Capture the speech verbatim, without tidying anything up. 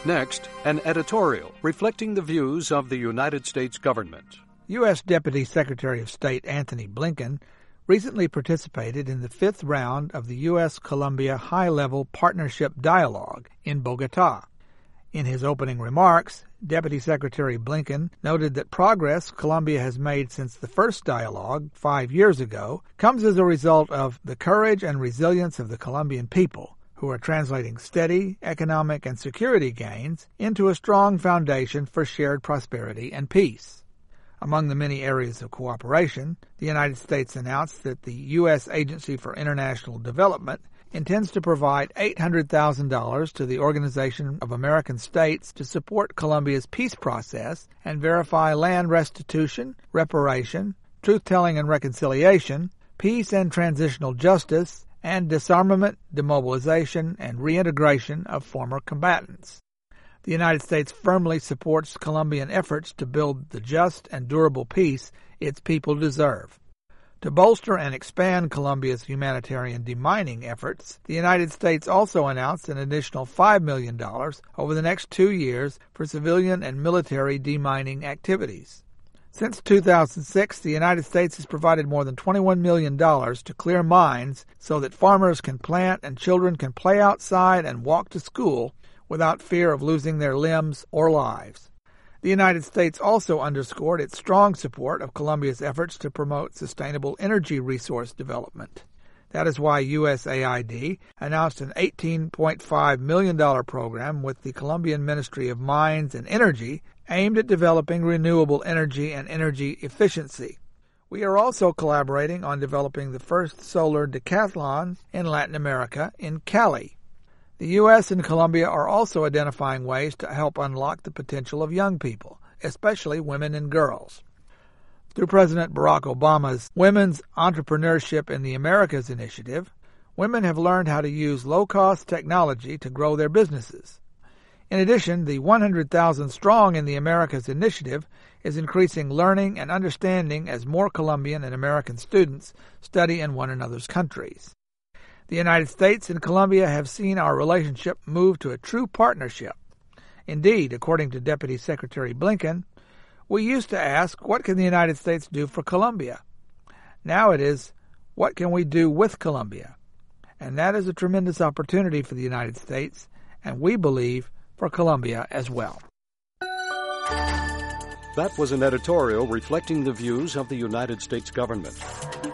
Next, an editorial reflecting the views of the United States government. U S. Deputy Secretary of State Antony Blinken recently participated in the fifth round of the U S Colombia High-Level Partnership Dialogue in Bogotá. In his opening remarks, Deputy Secretary Blinken noted that progress Colombia has made since the first dialogue five years ago comes as a result of the courage and resilience of the Colombian people, who are translating steady economic and security gains into a strong foundation for shared prosperity and peace. Among the many areas of cooperation, the United States announced that the U S. Agency for International Development intends to provide eight hundred thousand dollars to the Organization of American States to support Colombia's peace process and verify land restitution, reparation, truth-telling and reconciliation, peace and transitional justice, and disarmament, demobilization, and reintegration of former combatants. The United States firmly supports Colombian efforts to build the just and durable peace its people deserve. To bolster and expand Colombia's humanitarian demining efforts, the United States also announced an additional five million dollars over the next two years for civilian and military demining activities. Since two thousand six, the United States has provided more than twenty-one million dollars to clear mines so that farmers can plant and children can play outside and walk to school without fear of losing their limbs or lives. The United States also underscored its strong support of Colombia's efforts to promote sustainable energy resource development. That is why U S A I D announced an eighteen point five million dollars program with the Colombian Ministry of Mines and Energy aimed at developing renewable energy and energy efficiency. We are also collaborating on developing the first solar decathlon in Latin America in Cali. The U S and Colombia are also identifying ways to help unlock the potential of young people, especially women and girls. Through President Barack Obama's Women's Entrepreneurship in the Americas initiative, women have learned how to use low-cost technology to grow their businesses. In addition, the one hundred thousand Strong in the Americas initiative is increasing learning and understanding as more Colombian and American students study in one another's countries. The United States and Colombia have seen our relationship move to a true partnership. Indeed, according to Deputy Secretary Blinken, we used to ask, what can the United States do for Colombia? Now it is, what can we do with Colombia? And that is a tremendous opportunity for the United States, and we believe for Colombia as well. That was an editorial reflecting the views of the United States government.